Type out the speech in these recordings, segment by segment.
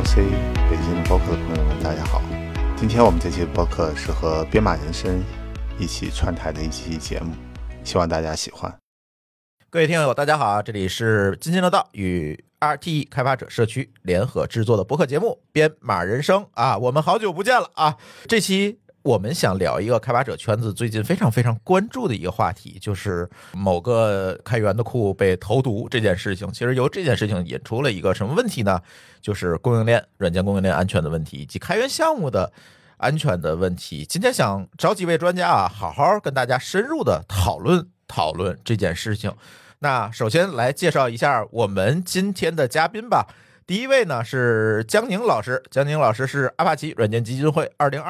ALC 北京播客的朋友们，大家好。今天我们这期播客是和编码人生一起串台的一期节目，希望大家喜欢。 各位听友大家好，这里是津津乐道与 RTE 开发者社区联合制作的播客节目编码人生啊，我们好久不见了啊！这期我们想聊一个开发者圈子最近非常非常关注的一个话题，就是某个开源的库被投毒这件事情。其实由这件事情引出了一个什么问题呢？就是供应链、软件供应链安全的问题，以及开源项目的安全的问题。今天想找几位专家啊，好好跟大家深入的讨论这件事情。那首先来介绍一下我们今天的嘉宾吧。第一位呢是江宁老师，江宁老师是阿帕奇软件基金会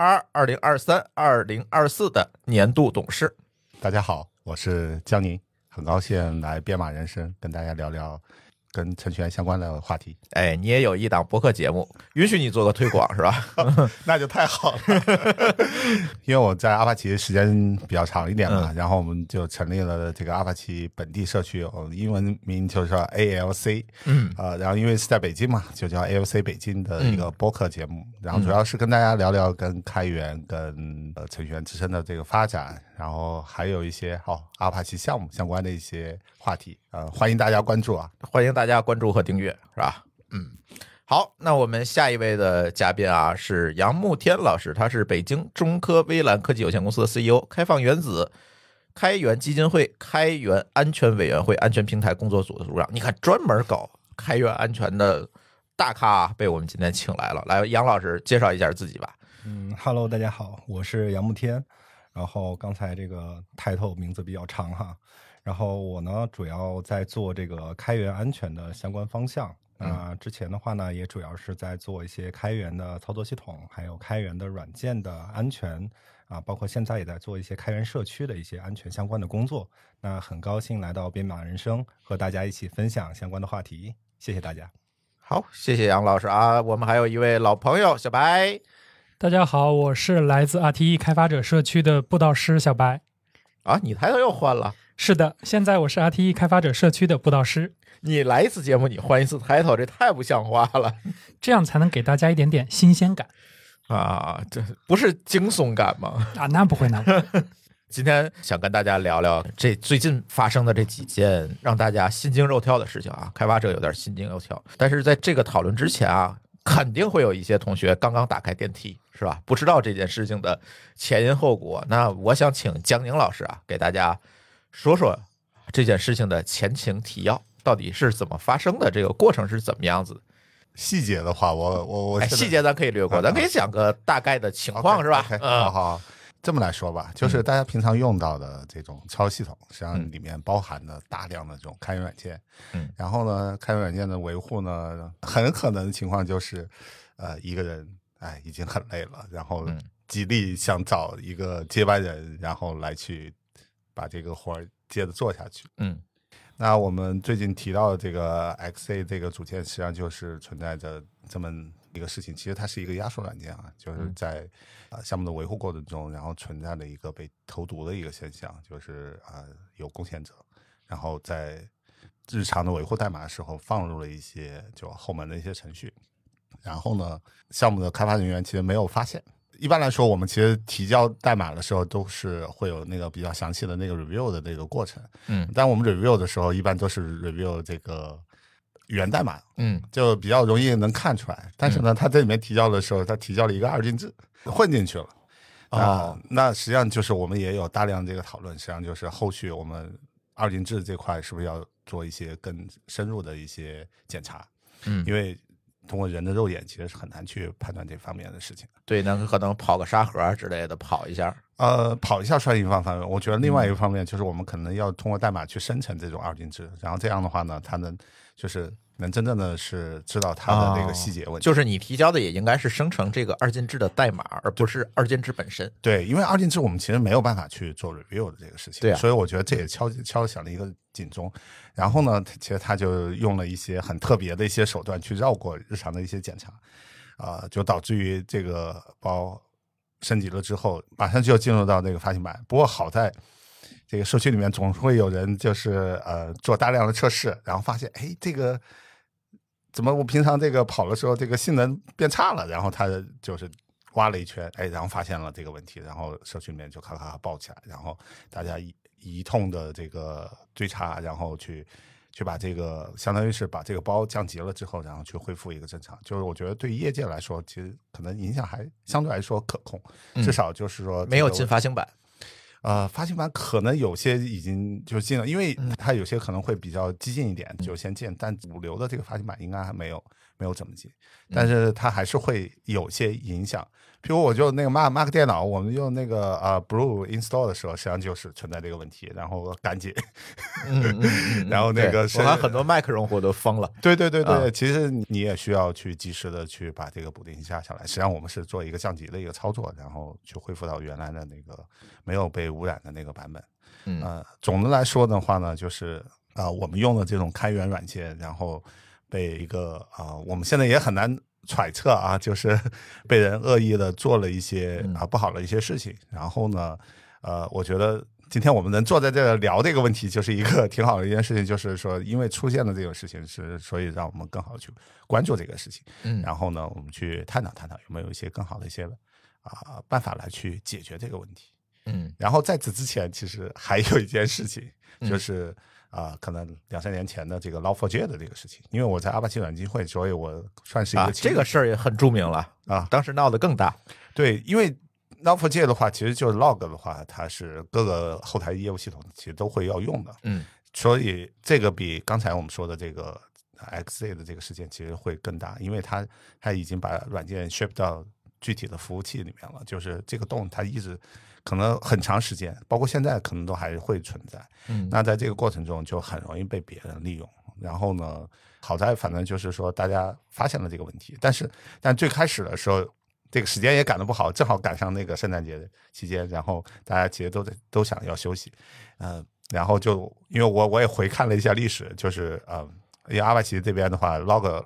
2022、2023、2024的年度董事。 大家好，我是江宁，很高兴来编码人生跟大家聊聊跟程序员相关的话题。 哎，你也有一档播客节目，允许你做个推广是吧？ 那就太好了。因为我在阿帕奇时间比较长一点嘛，然后我们就成立了这个阿帕奇本地社区，英文名就是说 ALC， 然后因为是在北京嘛，就叫 ALC 北京的一个播客节目，然后主要是跟大家聊聊跟开源跟程序员自身的这个发展，然后还有一些阿帕奇项目相关的一些话题，欢迎大家关注啊， 欢迎大家关注和订阅，是吧？好，那我们下一位的嘉宾啊是杨慕天老师，他是北京中科微蓝科技有限公司的 CEO， 开放原子开源基金会开源安全委员会安全平台工作组的组长。你看，专门搞开源安全的大咖被我们今天请来了。来，杨老师介绍一下自己吧。 Hello， 大家好，我是杨慕天。然后刚才这个 title 名字比较长哈，然后我呢主要在做这个开源安全的相关方向。之前的话呢，也主要是在做一些开源的操作系统，还有开源的软件的安全啊，包括现在也在做一些开源社区的一些安全相关的工作。那很高兴来到编码人生，和大家一起分享相关的话题，谢谢大家。 好，谢谢杨老师啊。我们还有一位老朋友小白。 大家好，我是来自 RTE 开发者社区的布道师小白。 啊，你抬头又换了？ 是的，现在我是 RTE 开发者社区的布道师。 你来一次节目，你换一次title，这太不像话了。 这样才能给大家一点点新鲜感啊！这不是惊悚感吗？ 啊，那不会，那不会。 今天想跟大家聊聊这最近发生的这几件让大家心惊肉跳的事情啊，开发者有点心惊肉跳。但是在这个讨论之前啊，肯定会有一些同学刚刚打开电梯，是吧？不知道这件事情的前因后果。那我想请江宁老师啊，给大家说说这件事情的前情提要。到底是怎么发生的？这个过程是怎么样子？ 细节的话，我细节咱可以略过，咱可以讲个大概的情况，是吧？ 好，这么来说吧，就是大家平常用到的这种操作系统，实际上里面包含了大量的这种开源软件。然后呢，开源软件的维护呢，很可能的情况就是，一个人已经很累了，然后极力想找一个接班人，然后来去把这个活接着做下去。那我们最近提到的这个 XA 这个组件，实际上就是存在着这么一个事情。其实它是一个压缩软件啊，就是在项目的维护过程中，然后存在了一个被投毒的一个现象，就是有贡献者，然后在日常的维护代码的时候放入了一些就后门的一些程序，然后呢，项目的开发人员其实没有发现。一般来说，我们其实提交代码的时候都是会有那个比较详细的那个 review 的那个过程。但我们 review 的时候一般都是 review 这个源代码，就比较容易能看出来。但是呢，他在里面提交的时候，他提交了一个二进制混进去了。那实际上就是我们也有大量这个讨论，实际上就是后续我们二进制这块是不是要做一些更深入的一些检查？因为通过人的肉眼其实是很难去判断这方面的事情。 对，那可能跑个沙盒之类的跑一下。 跑一下算一方面，我觉得另外一个方面就是我们可能要通过代码去生成这种二进制，然后这样的话呢，它能就是能真正的是知道它的那个细节问题。 就是你提交的也应该是生成这个二进制的代码，而不是二进制本身。 对，因为二进制我们其实没有办法去做 review 的这个事情。 对， 所以我觉得这也敲响了一个警钟。然后呢，其实他就用了一些很特别的一些手段去绕过日常的一些检查，就导致于这个包升级了之后，马上就要进入到那个发行版。不过好在这个社区里面总会有人就是做大量的测试，然后发现这个怎么我平常这个跑的时候这个性能变差了，然后他就是挖了一圈，哎，然后发现了这个问题，然后社区里面就咔咔爆起来，然后大家一通的这个追查，然后去把这个相当于是把这个包降级了之后，然后去恢复一个正常。就是我觉得对于业界来说，其实可能影响还相对来说可控，至少就是说没有进发行版。 发行版可能有些已经就进了，因为它有些可能会比较激进一点，就先进，但主流的这个发行版应该还没有怎么进，但是它还是会有些影响。譬如我就那个 Mac 电脑，我们用那个Blue install 的时候，实际上就是存在这个问题，然后赶紧，然后那个我看很多 Mac 用户都疯了。 对，其实你也需要去及时的去把这个补丁下来。实际上我们是做一个降级的一个操作，然后去恢复到原来的那个没有被污染的那个版本。总的来说的话呢，就是我们用的这种开源软件，然后被一个我们现在也很难揣测啊，就是被人恶意的做了一些不好的一些事情。然后呢，我觉得今天我们能坐在这聊这个问题，就是一个挺好的一件事情，就是说因为出现了这种事情，所以让我们更好的去关注这个事情。然后呢，我们去探讨有没有一些更好的一些办法来去解决这个问题。然后在此之前，其实还有一件事情，就是可能2-3年前的这个 Log4j 的这个事情，因为我在阿帕奇软件会，所以我算是一个这个事儿也很著名了当时闹得更大。 对，因为 Log4j 的话，其实就是 log 的话，它是各个后台业务系统其实都会要用的。所以这个比刚才我们说的这个 XZ 的这个事件其实会更大，因为它已经把软件 ship 到具体的服务器里面了，就是这个洞它一直可能很长时间，包括现在可能都还会存在。那在这个过程中就很容易被别人利用。然后呢，好在反正就是说大家发现了这个问题，但最开始的时候，这个时间也赶得不好，正好赶上那个圣诞节期间，然后大家其实都想要休息。然后就因为我也回看了一下历史，就是因为阿帕奇这边的话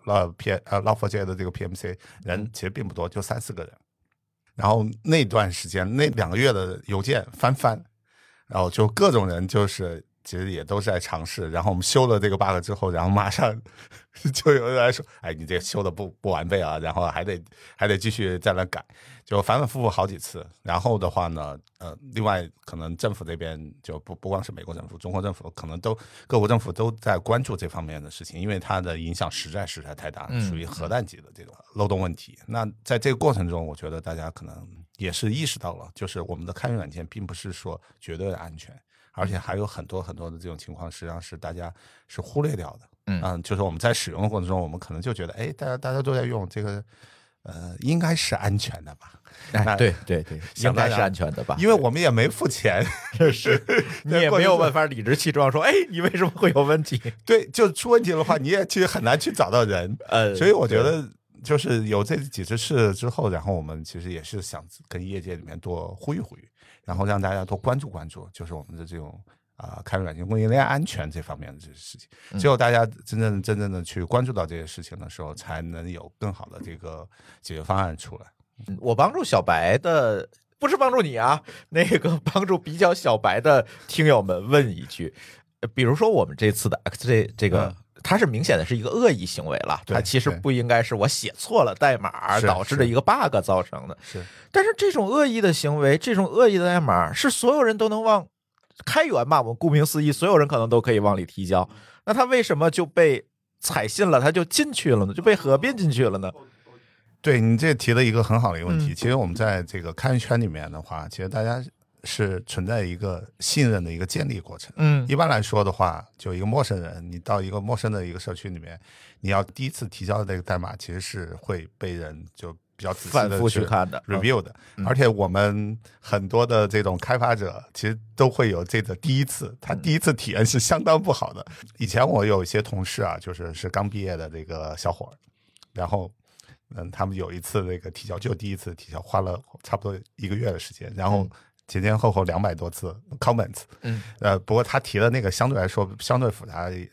Log4j 的这个 PMC 人其实并不多，就3-4个人。然后那段时间那2个月的邮件翻，然后就各种人就是其实也都是在尝试。然后我们修了这个 bug 之后，然后马上就有人来说，哎，你这个修的不完备啊，然后还得继续再来改，就反反复复好几次。然后的话呢，另外可能政府这边就不光是美国政府，中国政府可能各国政府都在关注这方面的事情，因为它的影响实在太大了，属于核弹级的这种漏洞问题。那在这个过程中，我觉得大家可能也是意识到了，就是我们的开源软件并不是说绝对的安全，而且还有很多的这种情况实际上是大家是忽略掉的。就是我们在使用的过程中，我们可能就觉得，哎，大家都在用这个，应该是安全的吧？ 对，应该是安全的吧？ 因为我们也没付钱， 是你也没有办法理直气壮说，哎，你为什么会有问题？ 对，就出问题的话，你也其实很难去找到人。所以我觉得就是有这几次事之后，然后我们其实也是想跟业界里面多呼吁，然后让大家多关注，就是我们的这种开源软件供应链安全这方面的这些事情。只有大家真正的去关注到这些事情的时候，才能有更好的这个解决方案出来。 我帮助小白的不是帮助你啊，那个帮助比较小白的听友们问一句，比如说我们这次的 XJ 这个。它是明显的是一个恶意行为了，它其实不应该是我写错了代码导致的一个 bug 造成的。但是这种恶意的行为，这种恶意的代码是所有人都能往开源嘛？我们顾名思义，所有人可能都可以往里提交。那它为什么就被采信了，它就进去了呢？就被合并进去了呢？ 对，你这提了一个很好的一个问题。其实我们在这个开源圈里面的话，其实大家是存在一个信任的一个建立过程。一般来说的话，就一个陌生人，你到一个陌生的一个社区里面，你要第一次提交的这个代码，其实是会被人就比较仔细的去看的 review 的。而且我们很多的这种开发者，其实都会有这个第一次，他第一次体验是相当不好的。以前我有一些同事啊，是刚毕业的这个小伙，然后他们有一次那个提交，就第一次提交，花了差不多1个月的时间，然后前后200多次 comments。不过他提的那个相对来说相对复杂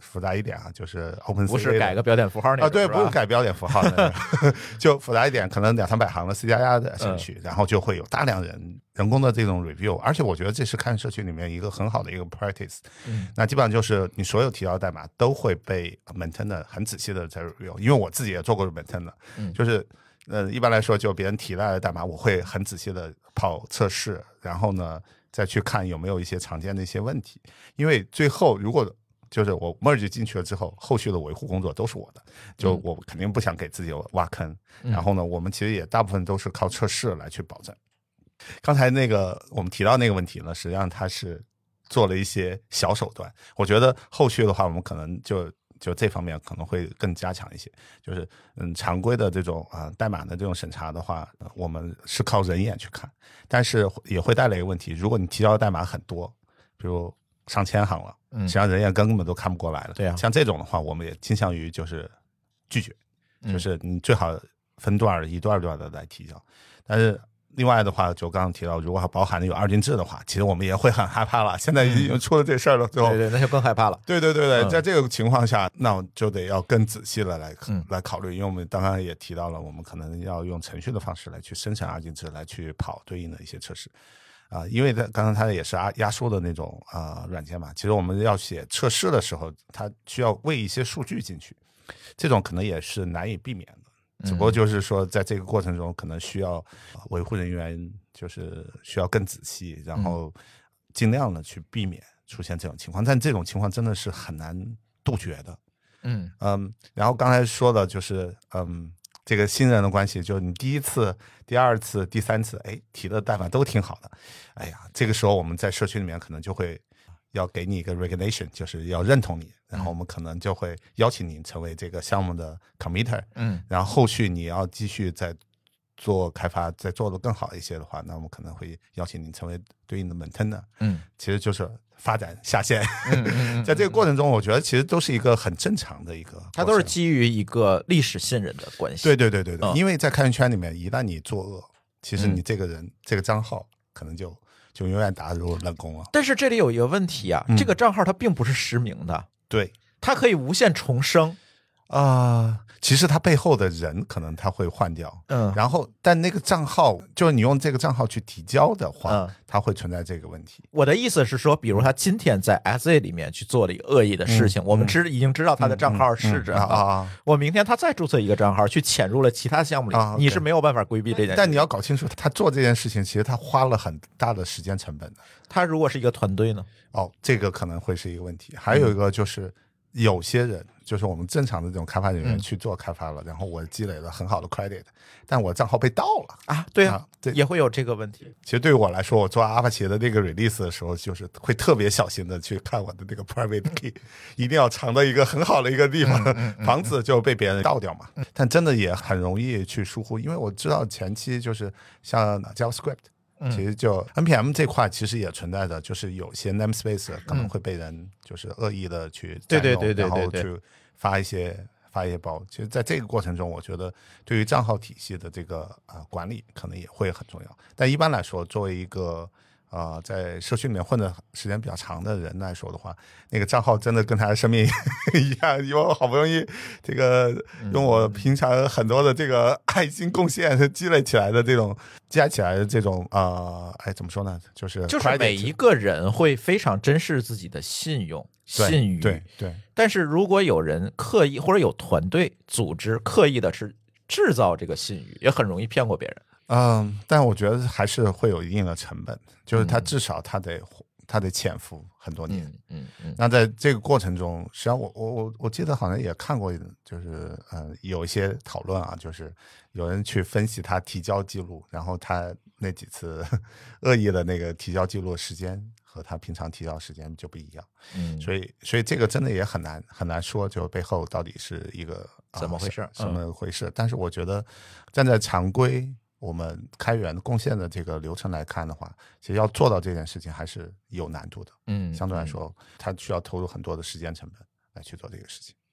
复杂一点啊，就是 OpenCV 不是改个标点符号那个啊，对， 吧不是改标点符号的，就复杂一点，可能200-300行的 C++ 的程序，然后就会有大量人工的这种 review， 而且我觉得这是开源社区里面一个很好的一个 practice。那基本上就是你所有提交代码都会被 maintainer 很仔细的在 review， 因为我自己也做过 maintainer，就是一般来说就别人提来的代码，我会很仔细的跑测试，然后呢再去看有没有一些常见的一些问题，因为最后如果就是我 merge 进去了之后，后续的维护工作都是我的，就我肯定不想给自己挖坑。然后呢，我们其实也大部分都是靠测试来去保证。刚才那个我们提到那个问题呢，实际上它是做了一些小手段。我觉得后续的话，我们可能就这方面可能会更加强一些。就是常规的这种代码的这种审查的话，我们是靠人眼去看，但是也会带来一个问题，如果你提交的代码很多，比如上千行了，实际上人眼根本都看不过来了。 对啊， 像这种的话，我们也倾向于就是拒绝，就是你最好分段一段的来提交。但是另外的话，就刚刚提到，如果它包含的有二进制的话，其实我们也会很害怕了。现在已经出了这事儿了之后， 对，那就更害怕了。 对，在这个情况下，那我就得要更仔细的来考虑，因为我们刚刚也提到了，我们可能要用程序的方式来去生成二进制，来去跑对应的一些测试。因为刚刚它也是压缩的那种软件嘛，其实我们要写测试的时候，它需要喂一些数据进去，这种可能也是难以避免的。只不过就是说，在这个过程中，可能需要维护人员就是需要更仔细，然后尽量的去避免出现这种情况。但这种情况真的是很难杜绝的。然后刚才说的就是这个新人的关系，就是你第一次、第二次、第三次，提的代码都挺好的，这个时候我们在社区里面可能就会要给你一个 recognition， 就是要认同你，然后我们可能就会邀请你成为这个项目的 committer，然后后续你要继续再做开发，再做得更好一些的话，那我们可能会邀请你成为对应的 maintainer，其实就是发展下线。在这个过程中，我觉得其实都是一个很正常的一个， 它都是基于一个历史信任的关系。 对，因为在开源圈里面，一旦你作恶，其实你这个人这个账号可能就永远打入冷宫了。 但是这里有一个问题啊，这个账号它并不是实名的， 对， 它可以无限重生。 其实它背后的人可能他会换掉，然后但那个账号就是你用这个账号去提交的话，它会存在这个问题。 我的意思是说，比如他今天在 SA 里面去做了一个恶意的事情，我们已经知道他的账号是这样，我明天他再注册一个账号去潜入了其他项目里，你是没有办法规避这件事。 但你要搞清楚，他做这件事情其实他花了很大的时间成本的。 他如果是一个团队呢？ 这个可能会是一个问题。还有一个就是有些人就是我们正常的这种开发人员去做开发了，然后我积累了很好的 credit， 但我账号被盗了啊！ 对啊，也会有这个问题。 其实对于我来说，我做阿帕奇的那个 release 的时候，就是会特别小心的去看我的那个 private key， 一定要藏到一个很好的一个地方，防止就被别人盗掉嘛。但真的也很容易去疏忽，因为我知道前期就是像 JavaScript。其实就 NPM 这块其实也存在的，就是有些 namespace 可能会被人就是恶意的去占用， 对， 然后去发一些包。其实在这个过程中，我觉得对于账号体系的这个管理可能也会很重要。但一般来说，作为一个在社区里面混的时间比较长的人来说的话，那个账号真的跟他的生命一样，因为我好不容易这个用我平常很多的这个爱心贡献积累起来的这种加起来的这种怎么说呢，就是每一个人会非常珍视自己的信用信誉， 对。 但是如果有人刻意或者有团队组织刻意的是制造这个信誉，也很容易骗过别人。 但我觉得还是会有一定的成本，就是他至少他得潜伏很多年。那在这个过程中，实际上我记得好像也看过，就是有一些讨论啊，就是有人去分析他提交记录，然后他那几次恶意的那个提交记录时间和他平常提交时间就不一样。所以这个真的也很难说，就背后到底是一个怎么回事， 什么回事。但是我觉得站在常规我们开源贡献的这个流程来看的话，其实要做到这件事情还是有难度的。相对来说，它需要投入很多的时间成本来去做这个事情。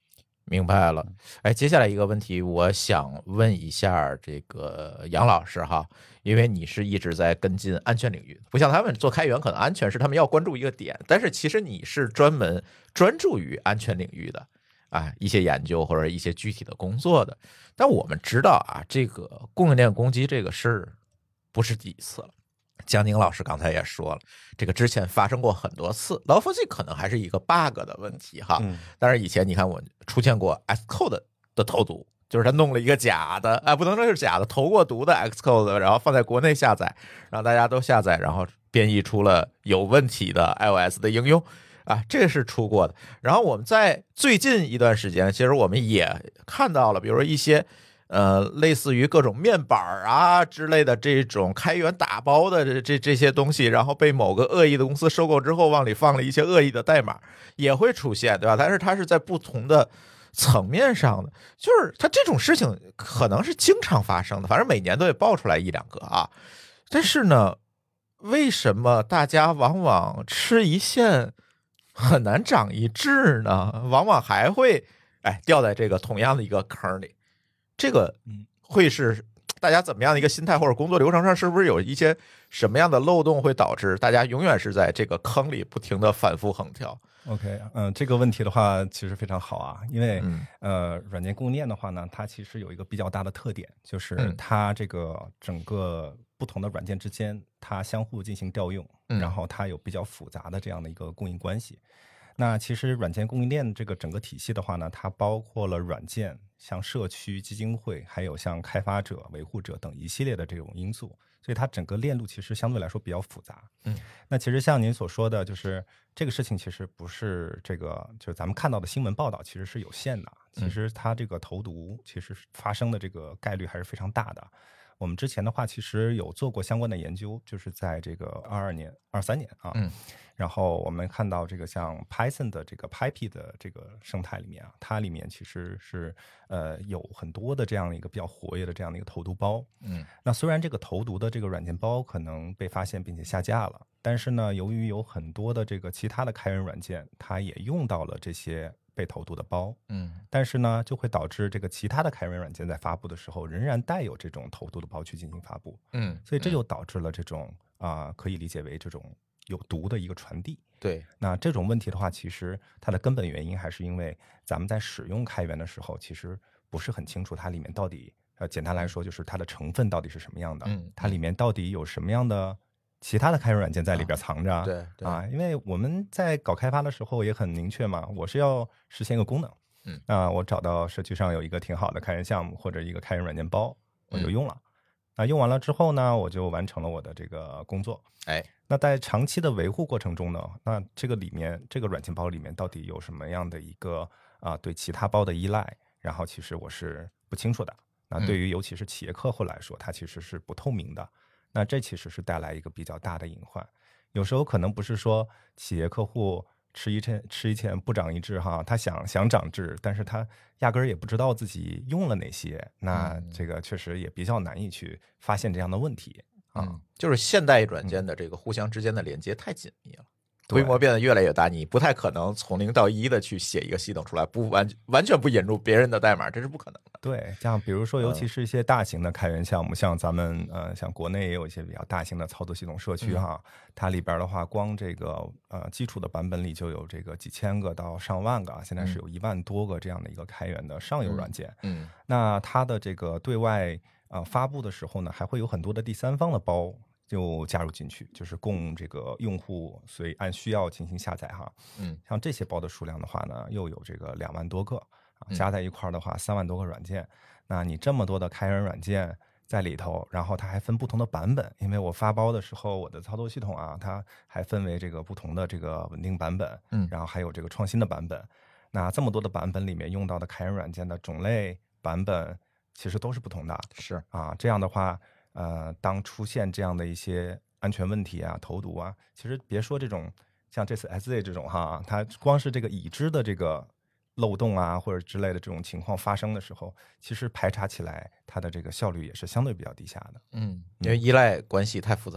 明白了。哎，接下来一个问题，我想问一下这个杨老师哈，因为你是一直在跟进安全领域，不像他们做开源，可能安全是他们要关注一个点，但是其实你是专门专注于安全领域的啊，一些研究或者一些具体的工作的。但我们知道啊，这个供应链攻击这个事儿不是第一次了。江宁老师刚才也说了，这个之前发生过很多次 ，Log4j 可能还是一个 bug 的问题哈。但是以前你看我出现过 Xcode 的投毒，就是他弄了一个假的，不能说是假的，投过毒的 Xcode， 然后放在国内下载，让大家都下载，然后编译出了有问题的 iOS 的应用啊，这个是出过的。然后我们在最近一段时间，其实我们也看到了，比如说一些类似于各种面板啊之类的这种开源打包的这些东西，然后被某个恶意的公司收购之后，往里放了一些恶意的代码，也会出现，对吧？但是它是在不同的层面上的，就是它这种事情可能是经常发生的，反正每年都得爆出来一两个啊。但是呢，为什么大家往往吃一堑很难长一智呢？往往还会掉在这个同样的一个坑里。这个会是大家怎么样的一个心态，或者工作流程上是不是有一些什么样的漏洞，会导致大家永远是在这个坑里不停的反复横跳？ OK， 这个问题的话其实非常好啊，因为软件供应链的话呢，它其实有一个比较大的特点，就是它这个整个不同的软件之间，它相互进行调用，然后它有比较复杂的这样的一个供应关系。那其实软件供应链这个整个体系的话呢，它包括了软件、像社区、基金会，还有像开发者、维护者等一系列的这种因素，所以它整个链路其实相对来说比较复杂。那其实像您所说的，就是这个事情其实不是这个，就是咱们看到的新闻报道其实是有限的，其实它这个投毒其实发生的这个概率还是非常大的。我们之前的话其实有做过相关的研究，就是在这个22年、23年啊，然后我们看到这个像 Python 的这个 Pipey 的这个生态里面啊，它里面其实是有很多的这样的一个比较活跃的这样的一个投毒包。那虽然这个投毒的这个软件包可能被发现并且下架了，但是呢，由于有很多的这个其他的开源软件，它也用到了这些被投毒的包，但是呢，就会导致这个其他的开源软件在发布的时候，仍然带有这种投毒的包去进行发布，所以这就导致了这种可以理解为这种有毒的一个传递。 对， 那这种问题的话，其实它的根本原因还是因为咱们在使用开源的时候，其实不是很清楚它里面到底，简单来说就是它的成分到底是什么样的，它里面到底有什么样的其他的开源软件在里边藏着。 对因为我们在搞开发的时候也很明确嘛，我是要实现一个功能，我找到社区上有一个挺好的开源项目或者一个开源软件包，我就用了。那用完了之后呢，我就完成了我的这个工作。那在长期的维护过程中呢，那这个里面这个软件包里面到底有什么样的一个对其他包的依赖，然后其实我是不清楚的。那对于尤其是企业客户来说，它其实是不透明的。那这其实是带来一个比较大的隐患。有时候可能不是说企业客户吃一堑不长一智哈，他想长智，但是他压根儿也不知道自己用了哪些，那这个确实也比较难以去发现这样的问题就是现代软件的这个互相之间的连接太紧密了，规模变得越来越大，你不太可能从0到1的去写一个系统出来，不完全不引入别人的代码，这是不可能的。 对，像比如说，尤其是一些大型的开源项目，像咱们像国内也有一些比较大型的操作系统社区哈，它里边的话，光这个基础的版本里就有这个几千个到上万个，现在是有1万多个这样的一个开源的上游软件。那它的这个对外发布的时候呢，还会有很多的第三方的包就加入进去，就是供这个用户按需要进行下载哈。像这些包的数量的话呢，又有这个2万多个，加在一块的话3万多个软件。那你这么多的开源软件在里头，然后它还分不同的版本，因为我发包的时候，我的操作系统它还分为这个不同的这个稳定版本，然后还有这个创新的版本。那这么多的版本里面用到的开源软件的种类版本其实都是不同的， 是这样的话，当出现这样的一些安全问题投毒其实别说这种像这次 SZ 这种它光是这个已知的这个漏洞或者之类的这种情况发生的时候，其实排查起来它的这个效率也是相对比较低下的。 因为依赖关系太复杂了。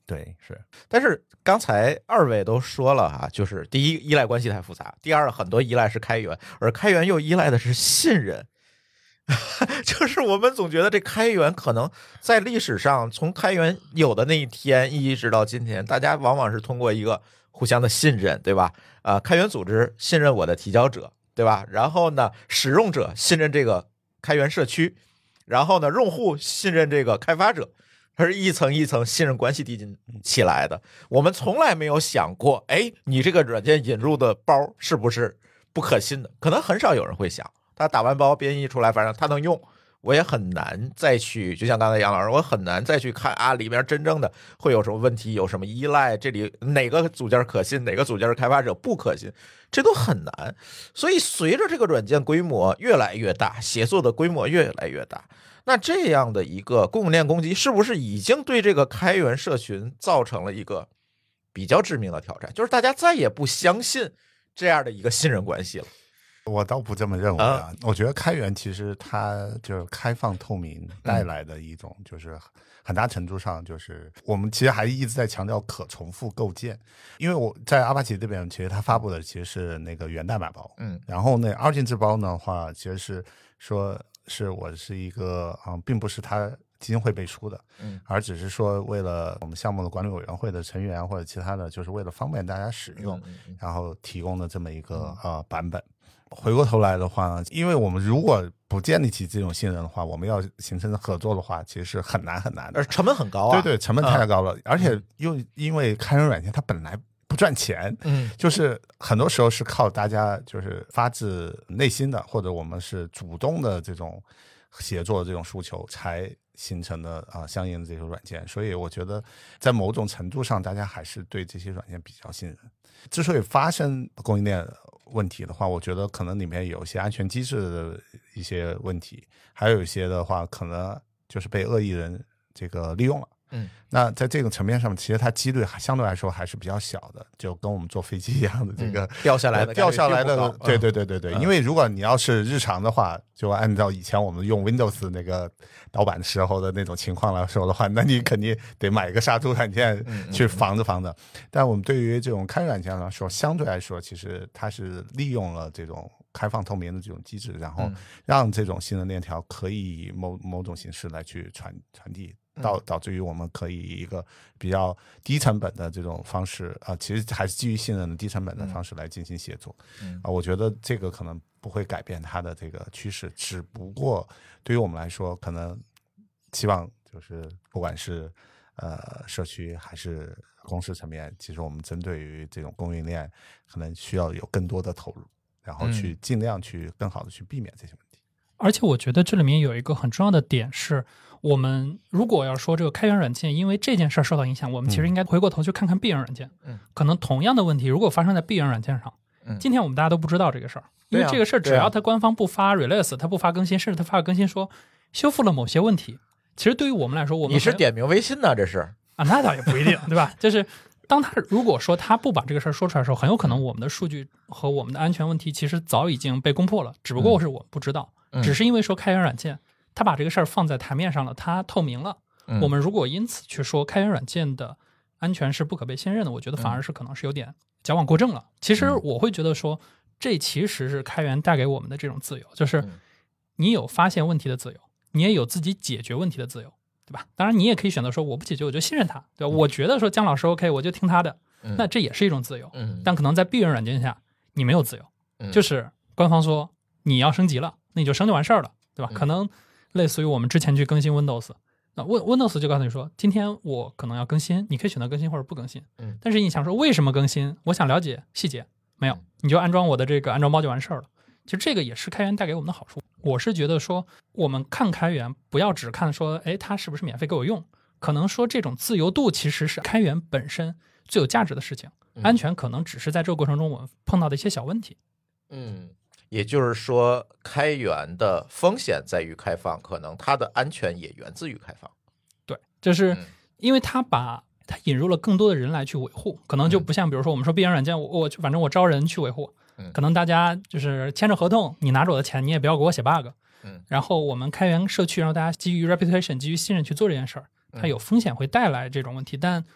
对，是。 但是刚才二位都说了哈，就是第一，依赖关系太复杂；第二，很多依赖是开源，而开源又依赖的是信任。就是我们总觉得这开源可能在历史上，从开源有的那一天一直到今天，大家往往是通过一个互相的信任，对吧？开源组织信任我的提交者，对吧？然后呢，使用者信任这个开源社区，然后呢，用户信任这个开发者，它是一层一层信任关系递进起来的。我们从来没有想过，哎，你这个软件引入的包是不是不可信的？可能很少有人会想。他打完包编译出来，反正他能用，我也很难再去，就像刚才杨老师，我很难再去看啊，里面真正的会有什么问题，有什么依赖，这里哪个组件可信，哪个组件开发者不可信，这都很难。所以随着这个软件规模越来越大，协作的规模越来越大，那这样的一个供应链攻击，是不是已经对这个开源社群造成了一个比较致命的挑战？就是大家再也不相信这样的一个信任关系了。 我倒不这么认为啊，我觉得开源其实它就是开放透明带来的一种，就是很大程度上就是我们其实还一直在强调可重复构建，因为我在阿帕奇这边其实它发布的其实是那个源代码包，然后那二进制包的话其实是说是我是一个并不是它基金会背书的，而只是说为了我们项目的管理委员会的成员或者其他的，就是为了方便大家使用，然后提供的这么一个版本。回过头来的话，因为我们如果不建立起这种信任的话，我们要形成合作的话，其实是很难很难的， 而成本很高啊。 对，成本太高了，而且又因为开源软件它本来不赚钱，就是很多时候是靠大家就是发自内心的，或者我们是主动的这种协作的这种诉求才形成的相应的这些软件，所以我觉得在某种程度上，大家还是对这些软件比较信任。之所以发生供应链问题的话，我觉得可能里面有一些安全机制的一些问题，还有一些的话可能就是被恶意人这个利用了。那在这个层面上面，其实它几率相对来说还是比较小的，就跟我们坐飞机一样的这个掉下来的对，因为如果你要是日常的话，就按照以前我们用 Windows 那个导版时候的那种情况来说的话，那你肯定得买一个杀毒软件去防着。但我们对于这种开源软件来说，相对来说其实它是利用了这种开放透明的这种机制，然后让这种信任链条可以以某种形式来去传递，导致于我们可以以一个比较低成本的这种方式其实还是基于信任的低成本的方式来进行协作。我觉得这个可能不会改变它的这个趋势，只不过对于我们来说，可能期望就是不管是社区还是公司层面，其实我们针对于这种供应链可能需要有更多的投入，然后去尽量去更好的去避免这些问题。 而且我觉得这里面有一个很重要的点是，我们如果要说这个开源软件因为这件事受到影响，我们其实应该回过头去看看闭源软件。可能同样的问题如果发生在闭源软件上，今天我们大家都不知道这个事儿，因为这个事儿只要它官方不发 release， 它不发更新，甚至它发个更新说修复了某些问题，其实对于我们来说，我们你是点名微信呢？这是那倒也不一定，对吧？就是当他如果说他不把这个事儿说出来的时候，很有可能我们的数据和我们的安全问题其实早已经被攻破了，只不过是我们不知道，只是因为说开源软件他把这个事儿放在台面上了，它透明了。我们如果因此去说开源软件的安全是不可被信任的，我觉得反而是可能是有点矫枉过正了。其实我会觉得说，这其实是开源带给我们的这种自由，就是你有发现问题的自由，你也有自己解决问题的自由，对吧？当然你也可以选择说我不解决我就信任他，对吧？我觉得说姜老师 OK 我就听他的，那这也是一种自由。但可能在闭源软件下你没有自由，就是官方说你要升级了，那你就升就完事儿了，对吧？可能类似于我们之前去更新 Windows， 那 Windows 就告诉你说今天我可能要更新，你可以选择更新或者不更新。但是你想说为什么更新，我想了解细节，没有，你就安装我的这个安装包就完事儿了。其实这个也是开源带给我们的好处。我是觉得说我们看开源不要只看说它是不是免费给我用，可能说这种自由度其实是开源本身最有价值的事情，安全可能只是在这个过程中我们碰到的一些小问题。 也就是说开源的风险在于开放，可能它的安全也源自于开放。 对，就是因为它引入了更多的人来去维护，可能就不像比如说我们说闭源软件，我反正我招人去维护，可能大家就是签着合同，你拿着我的钱，你也不要给我写 bug。然后我们开源社区，让大家基于 reputation 基于信任去做这件事儿，它有风险会带来这种问题，但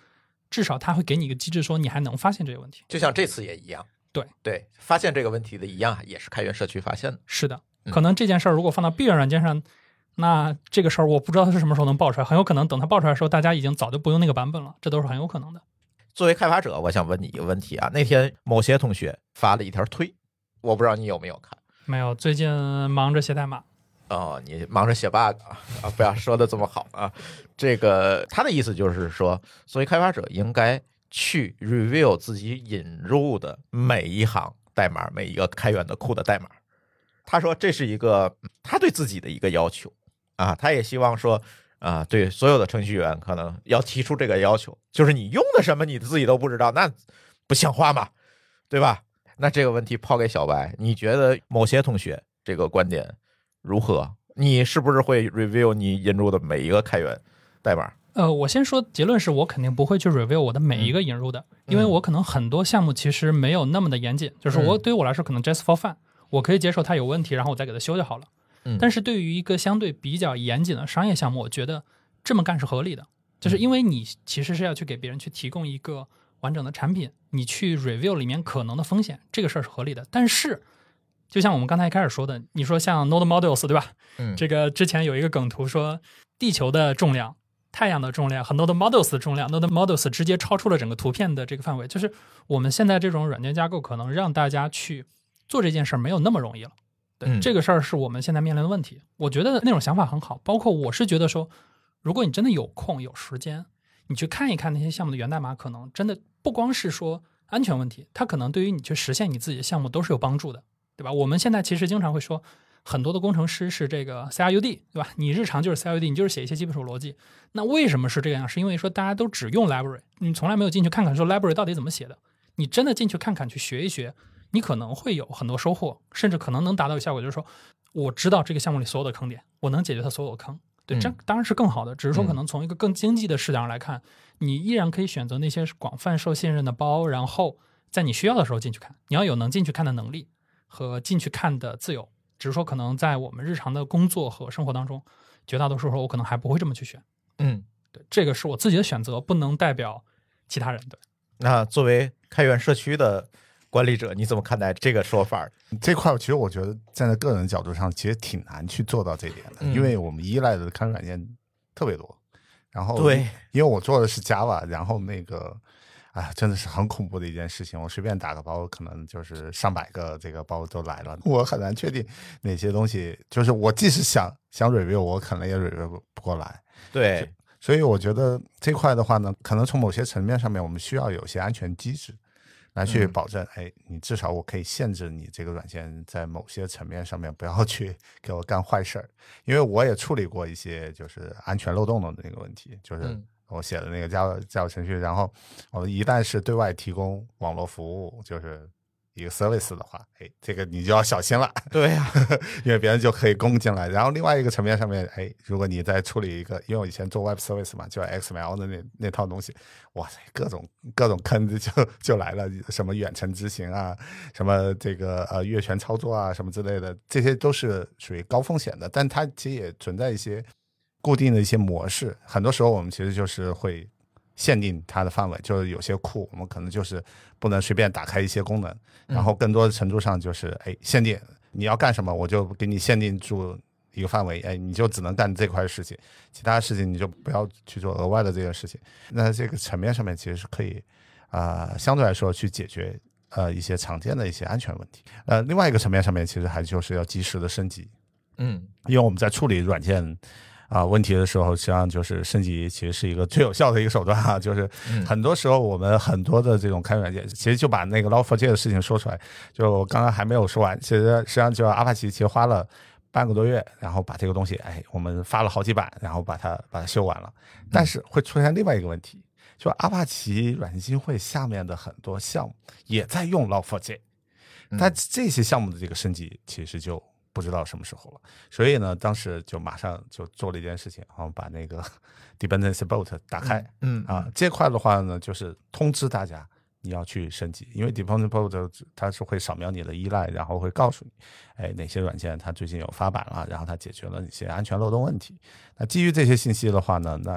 至少它会给你一个机制，说你还能发现这些问题。 就像这次也一样，对，发现这个问题的一样也是开源社区发现的。 是的，可能这件事儿如果放到闭源软件上，那这个事儿我不知道它是什么时候能爆出来，很有可能等它爆出来的时候，大家已经早就不用那个版本了，这都是很有可能的。 作为开发者，我想问你一个问题啊，那天某些同学发了一条推，我不知道你有没有看？ 没有，最近忙着写代码。 哦，你忙着写 bug 啊，不要说的这么好啊。这个他的意思就是说，作为开发者应该去 review 自己引入的每一行代码，每一个开源的库的代码。他说这是一个他对自己的一个要求啊，他也希望说啊，对所有的程序员可能要提出这个要求，就是你用的什么你自己都不知道，那不像话嘛，对吧？那这个问题抛给小白，你觉得某些同学这个观点如何？你是不是会 review 你引入的每一个开源代码？ 我先说结论是我肯定不会去 review 我的每一个引入的，因为我可能很多项目其实没有那么的严谨，就是我对于我来说可能 just for fun，我可以接受它有问题，然后我再给它修就好了。但是对于一个相对比较严谨的商业项目，我觉得这么干是合理的，就是因为你其实是要去给别人去提供一个完整的产品，你去 review 里面可能的风险，这个事儿是合理的。但是就像我们刚才一开始说的，你说像 Node Modules 对吧？这个之前有一个梗图说，地球的重量、太阳的重量和 Node Modules 的重量 ，Node Modules 直接超出了整个图片的这个范围。就是我们现在这种软件架构可能让大家去做这件事儿没有那么容易了。对，这个事儿是我们现在面临的问题。我觉得那种想法很好，包括我是觉得说，如果你真的有空有时间，你去看一看那些项目的源代码，可能真的不光是说安全问题，它可能对于你去实现你自己的项目都是有帮助的。对吧？我们现在其实经常会说，很多的工程师是这个 CRUD， 对吧？你日常就是 CRUD， 你就是写一些基本属逻辑。那为什么是这样？是因为说大家都只用 library， 你从来没有进去看看说 library 到底怎么写的。你真的进去看看，去学一学，你可能会有很多收获，甚至可能能达到一个效果，就是说，我知道这个项目里所有的坑点，我能解决它所有的坑。对，这当然是更好的，只是说可能从一个更经济的视角上来看，你依然可以选择那些广泛受信任的包，然后在你需要的时候进去看，你要有能进去看的能力和进去看的自由，只是说可能在我们日常的工作和生活当中，绝大多数时候我可能还不会这么去选。对，这个是我自己的选择，不能代表其他人。对， 那作为开源社区的管理者，你怎么看待这个说法？ 这块其实我觉得站在个人角度上，其实挺难去做到这点的，因为我们依赖的开源软件特别多。然后对， 因为我做的是 Java， 然后那个真的是很恐怖的一件事情。我随便打个包，可能就是上百个这个包都来了，我很难确定哪些东西，就是我即使想 review， 我可能也 review 不过来。 对， 所以我觉得这块的话呢，可能从某些层面上面，我们需要有些安全机制来去保证，你至少我可以限制你这个软件在某些层面上面不要去给我干坏事儿。因为我也处理过一些就是安全漏洞的那个问题，就是我写的那个 Java 程序，然后我一旦是对外提供网络服务，就是一个 service 的话，这个你就要小心了。 对呀， 因为别人就可以攻进来。然后另外一个层面上面，如果你在处理一个，因为我以前做 web service 嘛，就 XML 的那套东西，哇塞，各种坑就来了，什么远程执行啊，什么这个越权操作啊，什么之类的，这些都是属于高风险的，但它其实也存在一些固定的一些模式。很多时候我们其实就是会限定它的范围，就是有些库我们可能就是不能随便打开一些功能，然后更多的程度上就是限定你要干什么，我就给你限定住一个范围，你就只能干这块事情，其他事情你就不要去做额外的这件事情。那这个层面上面其实是可以相对来说去解决一些常见的一些安全问题。另外一个层面上面其实还就是要及时的升级。因为我们在处理软件问题的时候，实际上就是升级其实是一个最有效的一个手段啊。就是很多时候我们很多的这种开源软件，其实就把那个 Log4j 的事情说出来，就我刚刚还没有说完，其实实际上就阿帕奇其实花了半个多月，然后把这个东西我们发了好几版，然后把它修完了。但是会出现另外一个问题，就阿帕奇软件基金会下面的很多项目也在用 Log4j， 但这些项目的这个升级其实就不知道什么时候了。所以呢，当时就马上就做了一件事情，然后把那个 dependency bot 打开。这块的话呢，就是通知大家你要去升级，因为 dependency bot 它是会扫描你的依赖，然后会告诉你哪些软件它最近有发版了，然后它解决了哪些安全漏洞问题。那基于这些信息的话呢，那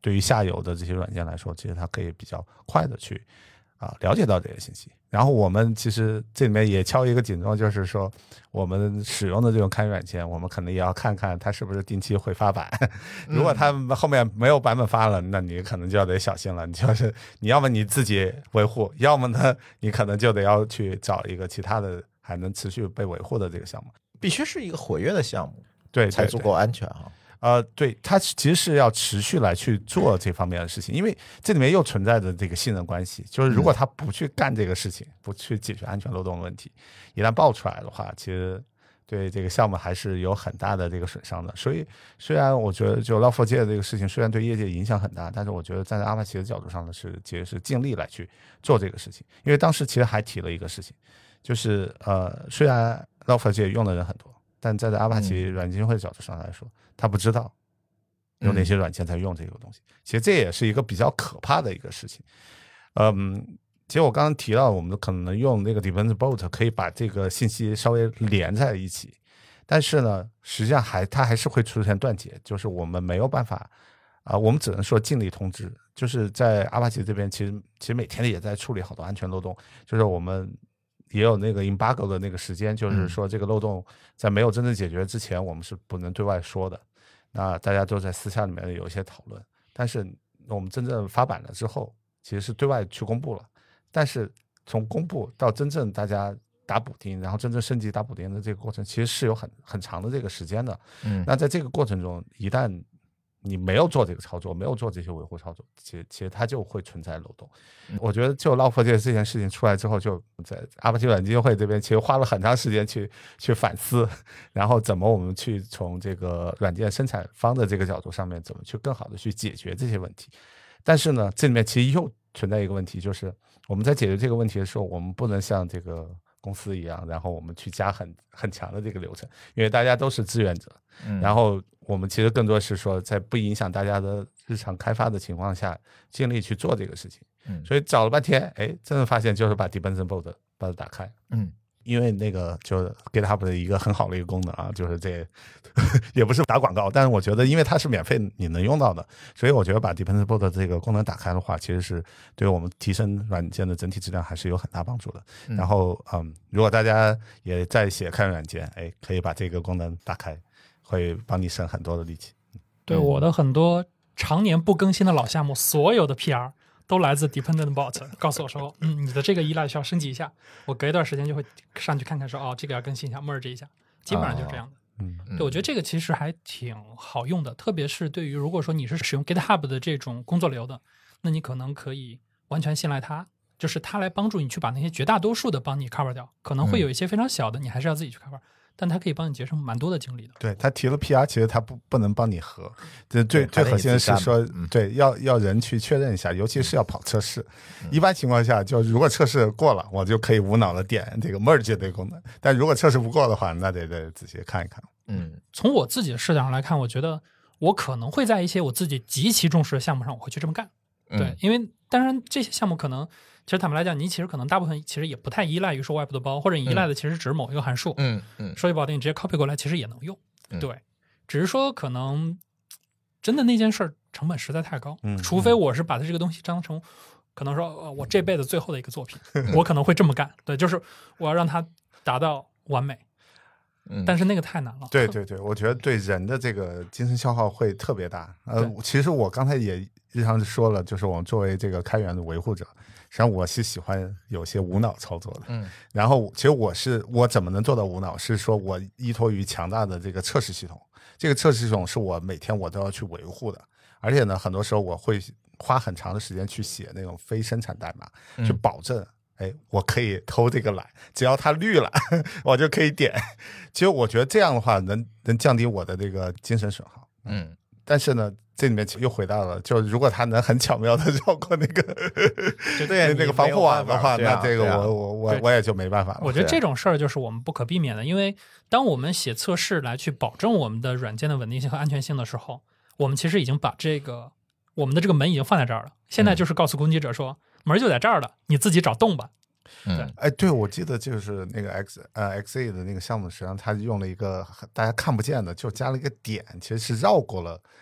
对于下游的这些软件来说，其实它可以比较快的去了解到这些信息。然后我们其实这里面也敲一个警钟，就是说我们使用的这种开源软件，我们可能也要看看它是不是定期会发版。如果它后面没有版本发了，那你可能就要得小心了。你要么你自己维护，要么呢你可能就得要去找一个其他的还能持续被维护的这个项目， 必须是一个活跃的项目， 对， 才足够安全哈。 对，它其实是要持续来去做这方面的事情，因为这里面又存在着这个信任关系，就是如果他不去干这个事情，不去解决安全漏洞的问题，一旦爆出来的话，其实对这个项目还是有很大的这个损伤的。所以虽然我觉得就 Log4j 这个事情虽然对业界影响很大，但是我觉得站在阿帕奇的角度上呢，其实是尽力来去做这个事情。因为当时其实还提了一个事情，就是虽然 Log4j 用的人很多，但站在阿帕奇软件会角度上来说，他不知道有哪些软件在用这个东西。其实这也是一个比较可怕的一个事情。其实我刚刚提到，我们可能用那个 Dependent Bolt 可以把这个信息稍微连在一起，但是呢，实际上它还是会出现断节，就是我们没有办法我们只能说尽力通知。就是在阿帕奇这边，其实每天也在处理好多安全漏洞，就是我们也有那个 embargo 的那个时间，就是说这个漏洞在没有真正解决之前，我们是不能对外说的。那大家都在私下里面有一些讨论，但是我们真正发版了之后，其实是对外去公布了。但是从公布到真正大家打补丁，然后真正升级打补丁的这个过程，其实是有很长的这个时间的。那在这个过程中，一旦你没有做这个操作，没有做这些维护操作，其实它就会存在漏洞。我觉得就 Log4j 这件事情出来之后，就在阿帕奇软基金会这边其实花了很长时间去反思，然后怎么我们去从这个软件生产方的这个角度上面，怎么去更好的去解决这些问题。但是呢，这里面其实又存在一个问题，就是我们在解决这个问题的时候，我们不能像这个公司一样，然后我们去加很强的这个流程，因为大家都是志愿者。然后我们其实更多是说，在不影响大家的日常开发的情况下，尽力去做这个事情。所以找了半天，真的发现就是把 Dependent Bolt 把它打开。因为那个就 GitHub 的一个很好的一个功能啊，就是这也不是打广告，但是我觉得因为它是免费你能用到的，所以我觉得把 Dependent Bolt 这个功能打开的话，其实是对我们提升软件的整体质量还是有很大帮助的。然后如果大家也在写开源软件，可以把这个功能打开，会帮你省很多的力气。 对，我的很多常年不更新的老项目，所有的 PR都来自 Dependent Bolt 告诉我说，你的这个依赖需要升级一下。我隔一段时间就会上去看看说，这个要更新一下 merge 一下，基本上就是这样的。对，我觉得这个其实还挺好用的，特别是对于如果说你是使用 GitHub 的这种工作流的，那你可能可以完全信赖它，就是它来帮助你去把那些绝大多数的帮你 cover 掉，可能会有一些非常小的你还是要自己去 cover，但它可以帮你节省蛮多的精力的。 对，他提了 PR， 其实他不能帮你核，最核心的是说，对，要人去确认一下，尤其是要跑测试。一般情况下，就如果测试过了，我就可以无脑的点这个 merge 这个功能，但如果测试不过的话，那得仔细看一看。 从我自己的视角上来看，我觉得我可能会在一些我自己极其重视的项目上，我会去这么干。对，因为当然这些项目可能，其实坦白来讲，你其实可能大部分其实也不太依赖于说外部的包，或者你依赖的其实只是某一个函数。说句不好听，你直接 copy 过来其实也能用。对，只是说可能真的那件事儿成本实在太高，除非我是把它这个东西当成可能说我这辈子最后的一个作品，我可能会这么干。对，就是我要让它达到完美。但是那个太难了。 对，我觉得对人的这个精神消耗会特别大。其实我刚才也日常说了，就是我们作为这个开源的维护者，实际上我是喜欢有些无脑操作的。然后其实我怎么能做到无脑，是说我依托于强大的这个测试系统，这个测试系统是我每天我都要去维护的，而且呢，很多时候我会花很长的时间去写那种非生产代码，去保证我可以偷这个懒，只要它绿了我就可以点。其实我觉得这样的话能降低我的这个精神损耗。但是呢，这里面又回到了，就如果它能很巧妙的绕过那个那个防护网的话，那这个我也就没办法了。 我觉得这种事儿就是我们不可避免的，因为当我们写测试来去保证我们的软件的稳定性和安全性的时候，我们其实已经把我们的这个门已经放在这儿了。现在就是告诉攻击者说，门就在这儿了，你自己找洞吧。 对，我记得就是那个 XA 的那个项目，实际上他用了一个大家看不见的，就加了一个点，其实是绕过了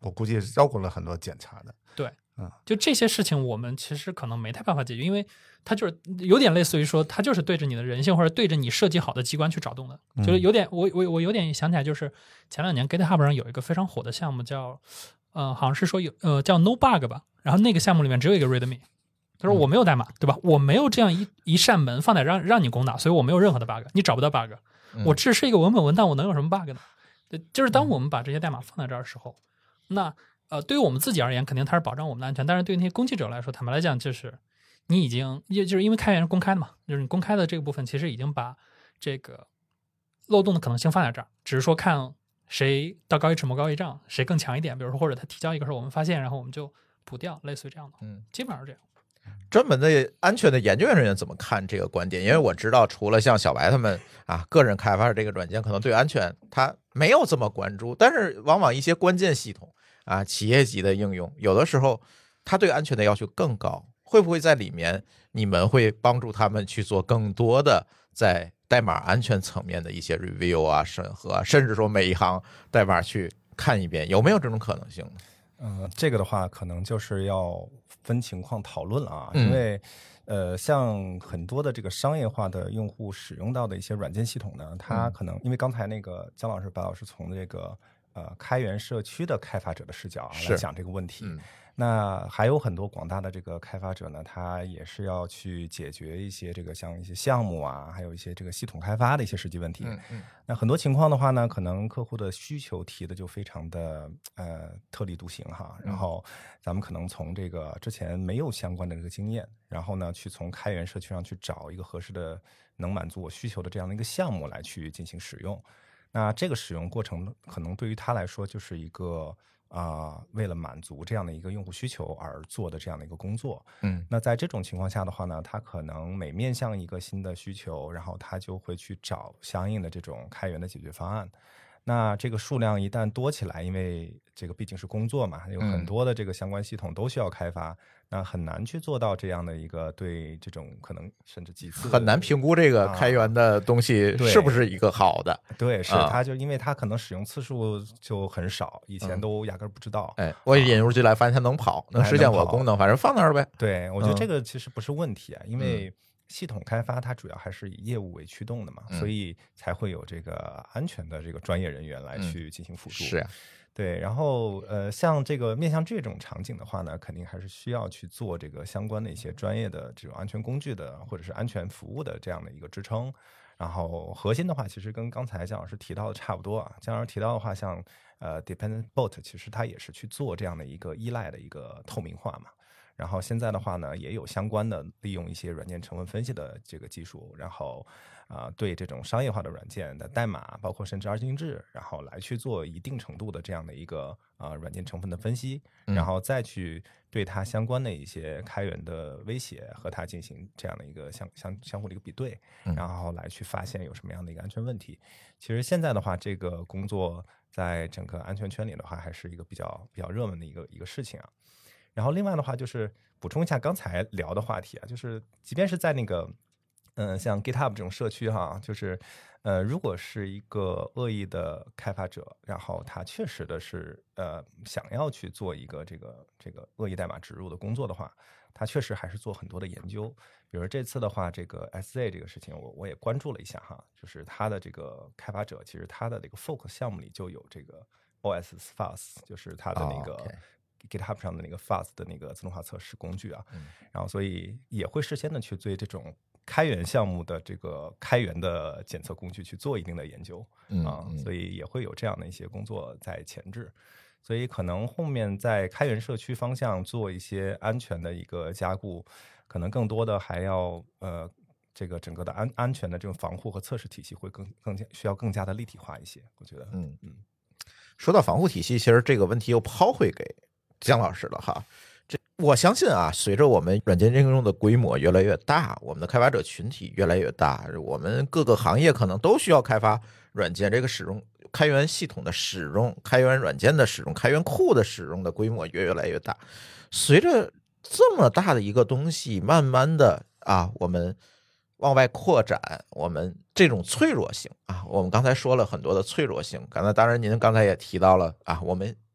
我估计绕过了很多检查的。 对，就这些事情我们其实可能没太办法解决，因为它就是有点类似于说，它就是对着你的人性或者对着你设计好的机关去找动的，就是有点我有点想起来，就是前2年 GitHub 上有一个非常火的项目叫好像是说叫 No Bug 吧，然后那个项目里面只有一个 README， 他说我没有代码，对吧？我没有这样一扇门放在让你攻打，所以我没有任何的 bug， 你找不到 bug， 我只是一个文本文档，我能有什么 bug 呢？就是当我们把这些代码放在这儿的时候，那对于我们自己而言，肯定它是保障我们的安全，但是对于那些攻击者来说，坦白来讲，就是你已经就是因为开源是公开的嘛，就是你公开的这个部分，其实已经把这个漏洞的可能性放在这儿，只是说看谁道高一尺魔高一丈，谁更强一点。比如说，或者他提交一个时候我们发现，然后我们就补掉，类似于这样的，基本上是这样。 专门的安全的研究人员怎么看这个观点？因为我知道，除了像小白他们个人开发的这个软件可能对安全他没有这么关注，但是往往一些关键系统企业级的应用，有的时候他对安全的要求更高。会不会在里面你们会帮助他们去做更多的在代码安全层面的一些 review 审核，甚至说每一行代码去看一遍，有没有这种可能性呢？ 这个的话可能就是要分情况讨论了因为像很多的这个商业化的用户使用到的一些软件系统呢，它可能因为刚才那个姜老师白老师从这个开源社区的开发者的视角来讲这个问题，那还有很多广大的这个开发者呢，他也是要去解决一些这个像一些项目还有一些这个系统开发的一些实际问题。那很多情况的话呢，可能客户的需求提的就非常的特立独行然后咱们可能从这个之前没有相关的这个经验，然后呢去从开源社区上去找一个合适的能满足我需求的这样的一个项目来去进行使用。那这个使用过程可能对于他来说就是一个为了满足这样的一个用户需求而做的这样的一个工作。那在这种情况下的话呢，他可能每面向一个新的需求，然后他就会去找相应的这种开源的解决方案。那这个数量一旦多起来，因为这个毕竟是工作嘛，有很多的这个相关系统都需要开发，那很难去做到这样的一个对这种可能甚至几次很难评估这个开源的东西是不是一个好的。 对，是它就因为它可能使用次数就很少，以前都压根不知道。 我引入进来发现它能跑，能实现我功能，反正放那儿呗。 对，我觉得这个其实不是问题因为系统开发它主要还是以业务为驱动的嘛，所以才会有这个安全的这个专业人员来去进行辅助。 是对，然后像这个面向这种场景的话呢，肯定还是需要去做这个相关的一些专业的这种安全工具的或者是安全服务的这样的一个支撑。然后核心的话，其实跟刚才姜老师提到的差不多姜老师提到的话，像Dependent Bot， 其实它也是去做这样的一个依赖的一个透明化嘛。然后现在的话呢，也有相关的利用一些软件成分分析的这个技术，然后对这种商业化的软件的代码，包括甚至二进制，然后来去做一定程度的这样的一个软件成分的分析，然后再去对它相关的一些开源的威胁和它进行这样的一个相互的一个比对，然后来去发现有什么样的一个安全问题。其实现在的话，这个工作在整个安全圈里的话，还是一个比较热门的一个事情然后另外的话就是补充一下刚才聊的话题就是即便是在那个像 GitHub 这种社区就是如果是一个恶意的开发者，然后他确实的是想要去做一个这个恶意代码植入的工作的话，他确实还是做很多的研究。比如这次的话，这个 SZ 这个事情我也关注了一下就是他的这个开发者其实他的这个 Focus 项目里就有这个 OS Fast， 就是他的那个GitHub 上的那个 Fast 的那个自动化测试工具然后所以也会事先的去对这种开源项目的这个开源的检测工具去做一定的研究所以也会有这样的一些工作在前置。所以可能后面在开源社区方向做一些安全的一个加固，可能更多的还要这个整个的安全的这种防护和测试体系会需要更加的立体化一些，我觉得。 说到防护体系，其实这个问题又抛回给姜老师了我相信随着我们软件应用的规模越来越大，我们的开发者群体越来越大，我们各个行业可能都需要开发软件，这个使用开源系统的使用、开源软件的使用、开源库的使用的规模越来越大。随着这么大的一个东西慢慢的我们往外扩展，我们这种脆弱性我们刚才说了很多的脆弱性，当然您刚才也提到了我们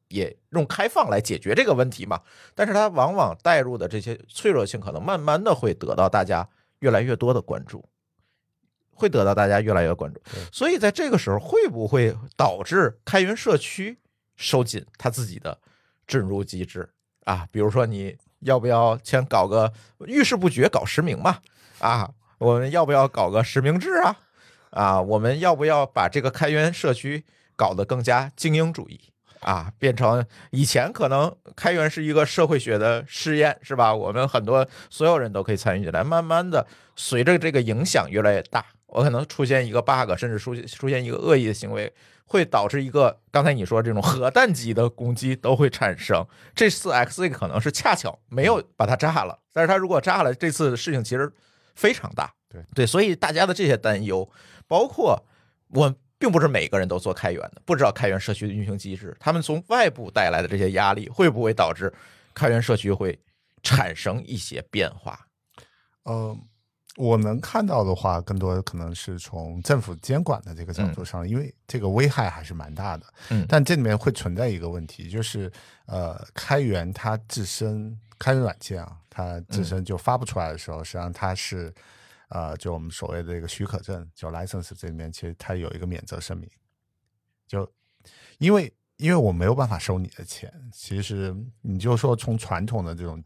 也用开放来解决这个问题嘛，但是它往往带入的这些脆弱性可能慢慢的会得到大家越来越多的关注，所以在这个时候会不会导致开源社区收紧它自己的准入机制啊？比如说你要不要先搞个遇事不决搞实名嘛？啊，我们要不要搞个实名制啊？啊，我们要不要把这个开源社区搞得更加精英主义啊？变成以前可能开源是一个社会学的试验，是吧？我们很多所有人都可以参与进来，慢慢的随着这个影响越来越大，我可能出现一个 bug， 甚至出现一个恶意的行为，会导致一个刚才你说这种核弹级的攻击都会产生。这次 X 可能是恰巧没有把它炸了，但是它如果炸了，这次事情其实非常大。对，所以大家的这些担忧，包括我并不是每个人都做开源的，不知道开源社区的运行机制，他们从外部带来的这些压力，会不会导致开源社区会产生一些变化？ 我能看到的话，更多的可能是从政府监管的这个角度上，因为这个危害还是蛮大的。但这里面会存在一个问题，就是开源它自身，开源软件啊，它自身就发布出来的时候，实际上它是就我们所谓的这个许可证，就 license 这里面，其实它有一个免责声明，就因为我没有办法收你的钱，其实你就说从传统的这种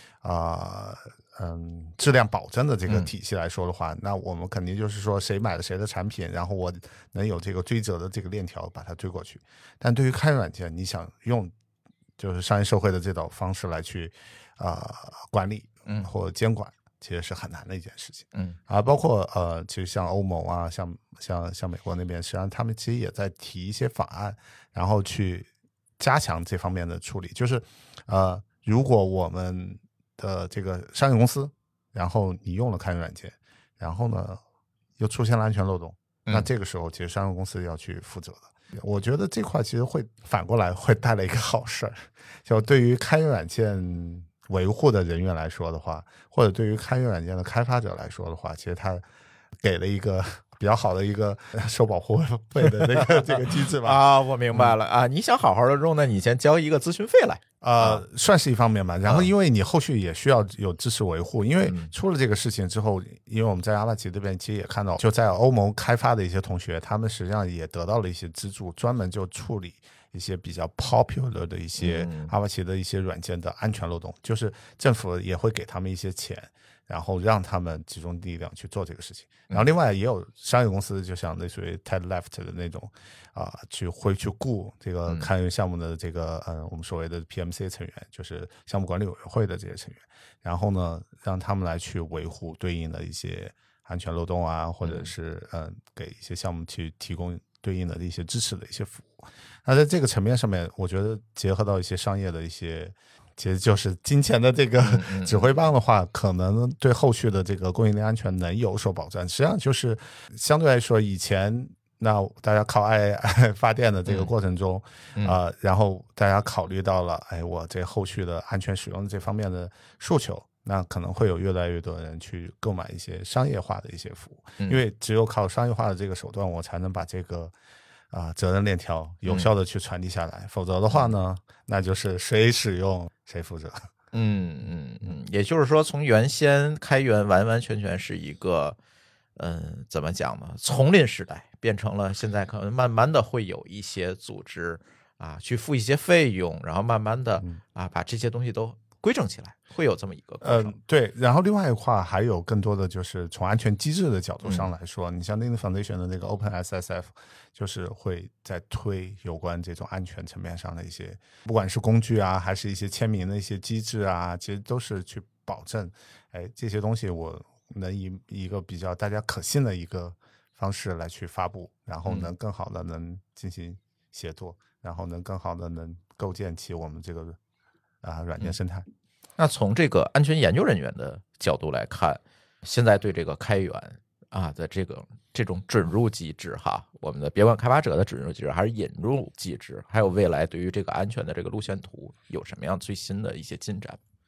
质量保证的这个体系来说的话，那我们肯定就是说谁买了谁的产品，然后我能有这个追责的这个链条把它追过去。但对于开源软件，你想用就是商业社会的这种方式来去管理或监管，其实是很难的一件事情。包括其实像欧盟啊，像美国那边，实际上他们其实也在提一些法案，然后去加强这方面的处理。就是如果我们的这个商业公司，然后你用了开源软件，然后呢又出现了安全漏洞，那这个时候其实商业公司要去负责的。我觉得这块其实会反过来会带来一个好事儿，就对于开源软件维护的人员来说的话，或者对于开源软件的开发者来说的话，其实他给了一个比较好的一个收保护费的这个机制吧。 我明白了啊！你想好好的用，那你先交一个咨询费来。 算是一方面吧。然后因为你后续也需要有支持维护，因为出了这个事情之后，因为我们在阿帕奇这边其实也看到，就在欧盟开发的一些同学，他们实际上也得到了一些资助，专门就处理一些比较 popular 的一些阿帕奇的一些软件的安全漏洞，就是政府也会给他们一些钱，然后让他们集中力量去做这个事情。然后另外也有商业公司，就像类似于 Ted Left 的那种会去雇这个开源项目的这个我们所谓的 PMC 成员，就是项目管理委员会的这些成员，然后呢让他们来去维护对应的一些安全漏洞啊，或者是给一些项目去提供对应的一些支持的一些服务。那在这个层面上面，我觉得结合到一些商业的一些，其实就是金钱的这个指挥棒的话，可能对后续的这个供应链安全能有所保障。实际上就是相对来说，以前那大家靠爱发电的这个过程中，然后大家考虑到了，我这后续的安全使用这方面的诉求，那可能会有越来越多人去购买一些商业化的一些服务，因为只有靠商业化的这个手段，我才能把这个责任链条有效的去传递下来，否则的话呢，那就是谁使用谁负责。 也就是说，从原先开源完完全全是一个怎么讲呢？丛林时代变成了现在可能慢慢的会有一些组织去付一些费用，然后慢慢的把这些东西都规整起来，会有这么一个过程。 对。然后另外一块还有更多的就是从安全机制的角度上来说，你像 Linux Foundation 的那个 OpenSSF， 就是会在推有关这种安全层面上的一些，不管是工具还是一些签名的一些机制其实都是去保证，这些东西我能以一个比较大家可信的一个方式来去发布，然后能更好的能进行协作，然后能更好的能构建起我们这个软件生态。 那从这个安全研究人员的角度来看，现在对这个开源的这种准入机制我们的别管开发者的准入机制还是引入机制，还有未来对于这个安全的这个路线图有什么样最新的一些进展？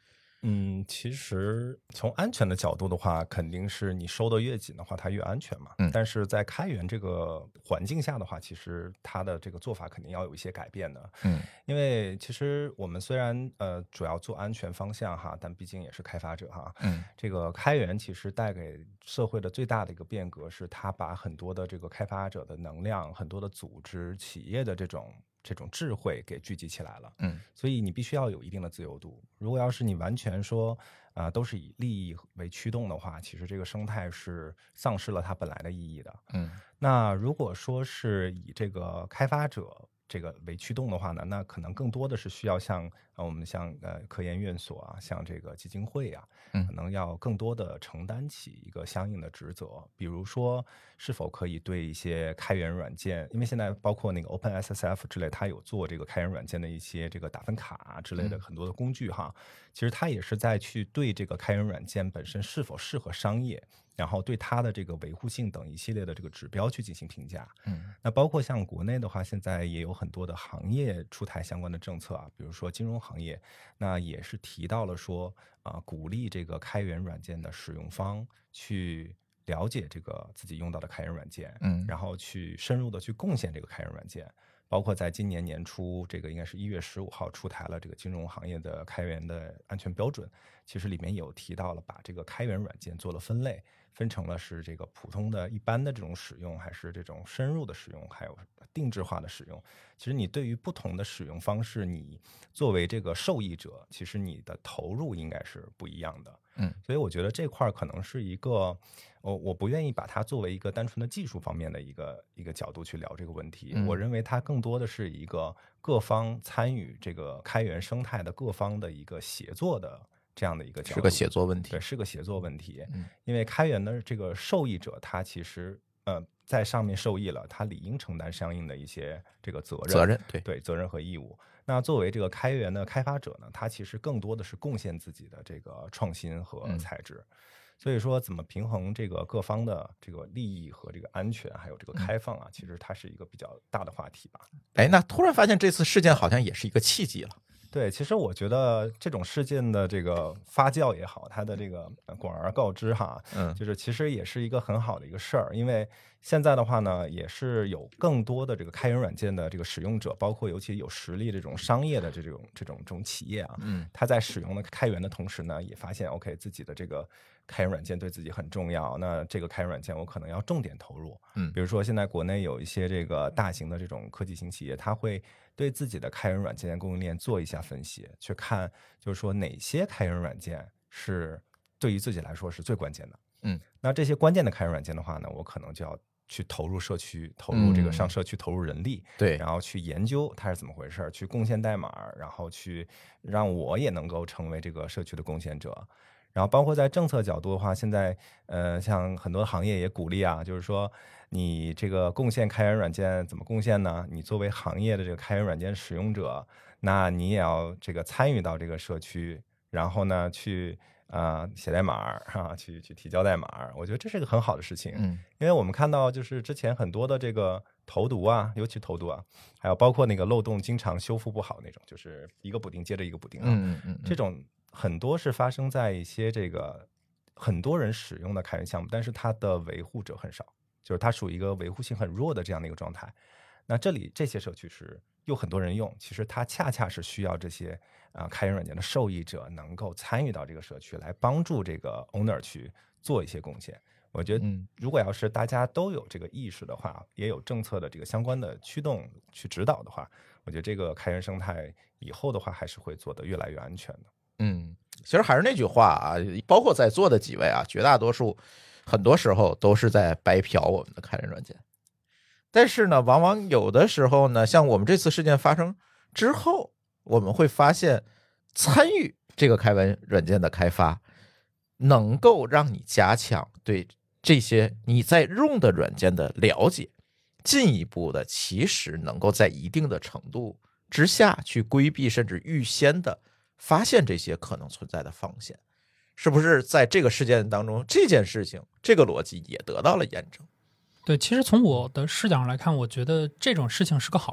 其实从安全的角度的话，肯定是你收的越紧的话，它越安全嘛。但是在开源这个环境下的话，其实它的这个做法肯定要有一些改变的。因为其实我们虽然主要做安全方向哈，但毕竟也是开发者哈。这个开源其实带给社会的最大的一个变革是，它把很多的这个开发者的能量、很多的组织、企业的这种智慧给聚集起来了。所以你必须要有一定的自由度。如果要是你完全说都是以利益为驱动的话，其实这个生态是丧失了它本来的意义的。那如果说是以这个开发者这个为驱动的话呢，那可能更多的是需要像我们像科研院所啊，像这个基金会啊，可能要更多的承担起一个相应的职责，比如说是否可以对一些开源软件，因为现在包括那个 OpenSSF 之类，它有做这个开源软件的一些这个打分卡之类的很多的工具哈，其实它也是在去对这个开源软件本身是否适合商业，然后对它的这个维护性等一系列的这个指标去进行评价。那包括像国内的话，现在也有很多的行业出台相关的政策啊，比如说金融行业，那也是提到了说鼓励这个开源软件的使用方去了解这个自己用到的开源软件，然后去深入的去贡献这个开源软件。包括在今年年初，这个应该是1月15号出台了这个金融行业的开源的安全标准，其实里面有提到了把这个开源软件做了分类，分成了是这个普通的一般的这种使用，还是这种深入的使用，还有定制化的使用。其实你对于不同的使用方式，你作为这个受益者，其实你的投入应该是不一样的。所以我觉得这块可能是一个我不愿意把它作为一个单纯的技术方面的一个角度去聊这个问题。我认为它更多的是一个各方参与这个开源生态的各方的一个协作的这样的一个角度， 是个协作问题。 对，是个协作问题。因为开源的这个受益者，他其实在上面受益了，他理应承担相应的一些这个责任，对责任和义务。那作为这个开源的开发者呢，他其实更多的是贡献自己的这个创新和材质。所以说怎么平衡这个各方的这个利益和这个安全还有这个开放啊，其实它是一个比较大的话题吧。 那突然发现这次事件好像也是一个契机了。 对，其实我觉得这种事件的这个发酵也好，它的这个广而告之哈，就是其实也是一个很好的一个事儿。因为现在的话呢，也是有更多的这个开源软件的这个使用者，包括尤其有实力这种商业的这种企业啊，他在使用的开源的同时呢，也发现 OK 自己的这个开源软件对自己很重要，那这个开源软件我可能要重点投入。比如说现在国内有一些这个大型的这种科技型企业，它会对自己的开源软件供应链做一下分析，去看就是说哪些开源软件是对于自己来说是最关键的。那这些关键的开源软件的话呢，我可能就要去投入社区，投入这个上社区，投入人力， 对， 然后去研究它是怎么回事，去贡献代码，然后去让我也能够成为这个社区的贡献者。然后包括在政策角度的话，现在像很多行业也鼓励啊，就是说你这个贡献开源软件怎么贡献呢？你作为行业的这个开源软件使用者，那你也要这个参与到这个社区，然后呢去写代码去提交代码。我觉得这是一个很好的事情。因为我们看到就是之前很多的这个投毒啊，尤其投毒啊，还有包括那个漏洞经常修复不好那种，就是一个补丁接着一个补丁这种很多是发生在一些这个很多人使用的开源项目，但是它的维护者很少，就是它属于一个维护性很弱的这样的一个状态。那这些社区是有很多人用，其实它恰恰是需要这些开源软件的受益者能够参与到这个社区来帮助这个 owner 去做一些贡献。我觉得如果要是大家都有这个意识的话，也有政策的这个相关的驱动去指导的话，我觉得这个开源生态以后的话还是会做得越来越安全的。 其实还是那句话啊，包括在座的几位啊，绝大多数很多时候都是在白嫖我们的开源软件。但是呢，往往有的时候呢，像我们这次事件发生之后，我们会发现参与这个开源软件的开发，能够让你加强对这些你在用的软件的了解，进一步的其实能够在一定的程度之下去规避甚至预先的发现这些可能存在的风险。是不是在这个事件当中，这件事情这个逻辑也得到了验证？ 对，其实从我的视角上来看，我觉得这种事情是个好事儿，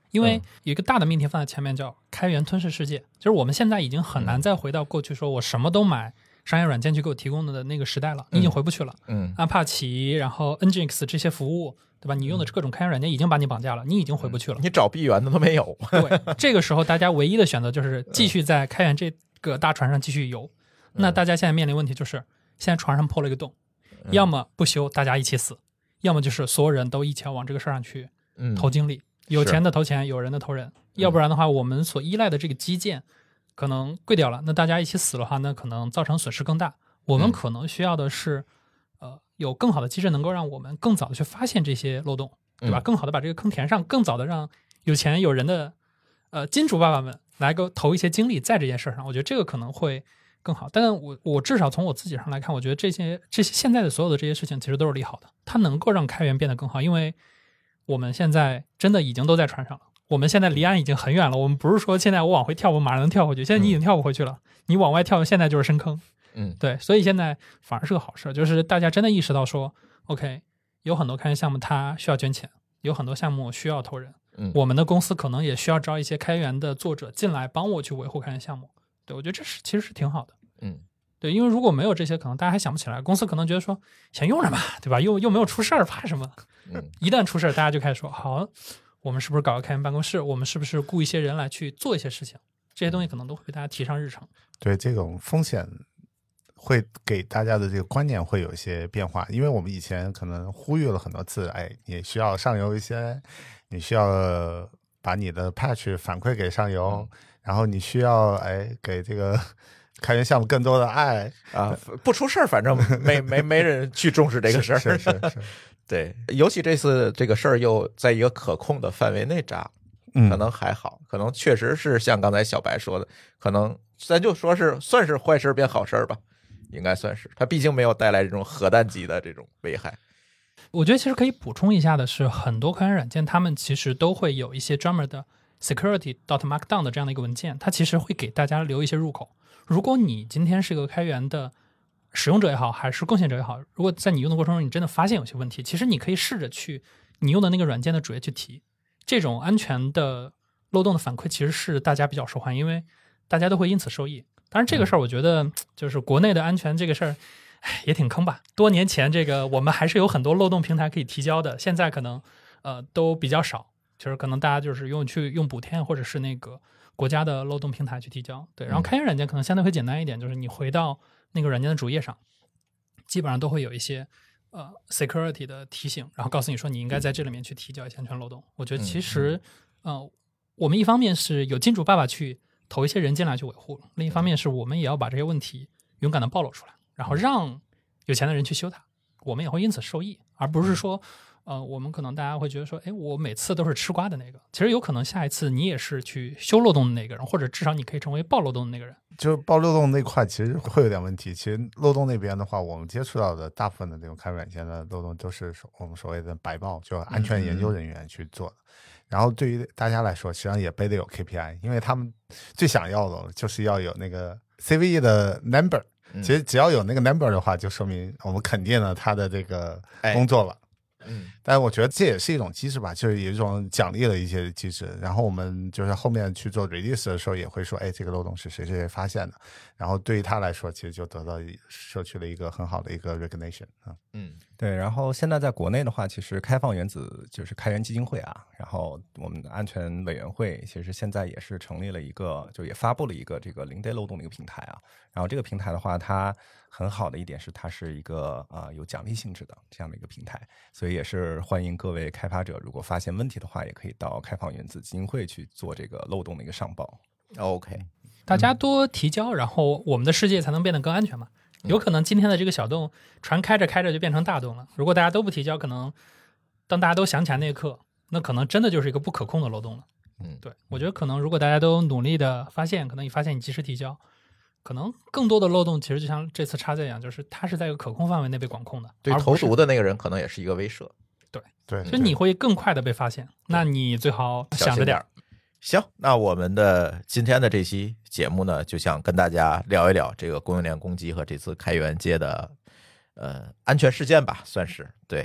因为有一个大的命题放在前面，叫开源吞噬世界。就是我们现在已经很难再回到过去说我什么都买商业软件去给我提供的那个时代了，你已经回不去了。阿帕奇，然后 Nginx 这些服务，对吧？你用的各种开源软件已经把你绑架了，你已经回不去了。 你找闭源的都没有。 对，这个时候大家唯一的选择就是继续在开源这个大船上继续游。那大家现在面临问题就是，现在船上破了一个洞，要么不修大家一起死，要么就是所有人都一起往这个事儿上去投精力，有钱的投钱，有人的投人，要不然的话我们所依赖的这个基建可能贵掉了，那大家一起死的话，那可能造成损失更大。我们可能需要的是有更好的机制能够让我们更早的去发现这些漏洞，对吧？更好的把这个坑填上，更早的让有钱有人的金主爸爸们来够投一些精力在这件事上，我觉得这个可能会更好。但我至少从我自己上来看，我觉得这些现在的所有的这些事情其实都是利好的，它能够让开源变得更好，因为我们现在真的已经都在船上了，我们现在离岸已经很远了，我们不是说现在我往回跳我马上能跳回去，现在你已经跳不回去了，你往外跳现在就是深坑。对，所以现在反而是个好事，就是大家真的意识到说 OK， 有很多开源项目它需要捐钱，有很多项目需要投人，我们的公司可能也需要招一些开源的作者进来帮我去维护开源项目。对，我觉得这其实是挺好的。对，因为如果没有这些，可能大家还想不起来，公司可能觉得说先用着吧，对吧？又没有出事儿，怕什么？一旦出事儿，大家就开始说好，我们是不是搞个开源办公室？我们是不是雇一些人来去做一些事情？这些东西可能都会被大家提上日程。对， 这种风险会给大家的这个观念会有一些变化，因为我们以前可能呼吁了很多次，你需要上游一些，你需要把你的 patch 反馈给上游，然后你需要给这个开源项目更多的爱啊，不出事儿，反正没人去重视这个事儿。 是对，尤其这次这个事儿又在一个可控的范围内炸，可能还好，可能确实是像刚才小白说的，可能咱就说是算是坏事变好事吧。应该算是，它毕竟没有带来这种核弹级的这种危害。 我觉得其实可以补充一下的是，很多开源软件他们其实都会有一些专门的 security.markdown 的这样的一个文件，它其实会给大家留一些入口。如果你今天是个开源的使用者也好，还是贡献者也好，如果在你用的过程中你真的发现有些问题，其实你可以试着去你用的那个软件的主页去提。这种安全的漏洞的反馈其实是大家比较受欢迎，因为大家都会因此受益。当然这个事儿我觉得就是国内的安全这个事儿也挺坑吧，多年前这个我们还是有很多漏洞平台可以提交的，现在可能都比较少，就是可能大家就是用补贴或者是那个国家的漏洞平台去提交。对，然后开源软件可能相对会简单一点，就是你回到那个软件的主页上，基本上都会有一些security 的提醒，然后告诉你说你应该在这里面去提交一些安全漏洞。我觉得其实我们一方面是有金主爸爸去投一些人进来去维护，另一方面是我们也要把这些问题勇敢的暴露出来，然后让有钱的人去修它，我们也会因此受益，而不是说我们可能大家会觉得说我每次都是吃瓜的那个，其实有可能下一次你也是去修漏洞的那个人，或者至少你可以成为爆漏洞的那个人。 就是爆漏洞那块其实会有点问题，其实漏洞那边的话，我们接触到的大部分的这种开源软件的漏洞都是我们所谓的白帽，就安全研究人员去做的。然后对于大家来说，实际上也背得有 KPI， 因为他们最想要的就是要有那个 CVE 的 number。其实只要有那个 number 的话，就说明我们肯定了他的这个工作了。但我觉得这也是一种机制吧，就是有一种奖励的一些机制。然后我们就是后面去做 release 的时候，也会说，这个漏洞是谁谁谁发现的。然后对于他来说，其实就得到社区的一个很好的一个 recognition。 对。然后现在在国内的话，其实开放原子就是开源基金会啊，然后我们的安全委员会其实现在也是成立了一个，就也发布了一个这个零 day 漏洞的一个平台啊。然后这个平台的话，它很好的一点是它是一个有奖励性质的这样的一个平台，所以也是欢迎各位开发者如果发现问题的话，也可以到开放原子基金会去做这个漏洞的一个上报。 OK， 大家多提交，然后我们的世界才能变得更安全嘛。有可能今天的这个小洞船开着开着就变成大洞了，如果大家都不提交，可能当大家都想起来那一刻，那可能真的就是一个不可控的漏洞了。对，我觉得可能如果大家都努力的发现，可能你发现你及时提交，可能更多的漏洞其实就像这次插件一样，就是它是在一个可控范围内被管控的。 对投毒的那个人可能也是一个威慑。 对， 所以你会更快的被发现，那你最好想着点。 行，那我们的今天的这期节目呢，就想跟大家聊一聊这个供应链攻击和这次开源界的安全事件吧，算是对。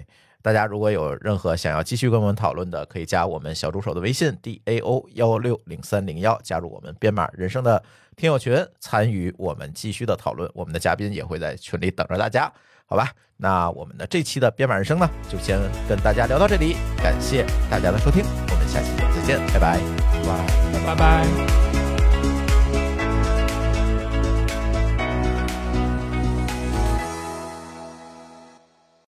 大家如果有任何想要继续跟我们讨论的，可以加我们小助手的微信 DAO160301，加入我们编码人生的听友群，参与我们继续的讨论。我们的嘉宾也会在群里等着大家，好吧？那我们的这期的编码人生呢，就先跟大家聊到这里，感谢大家的收听，我们下期再见，拜拜， 拜拜。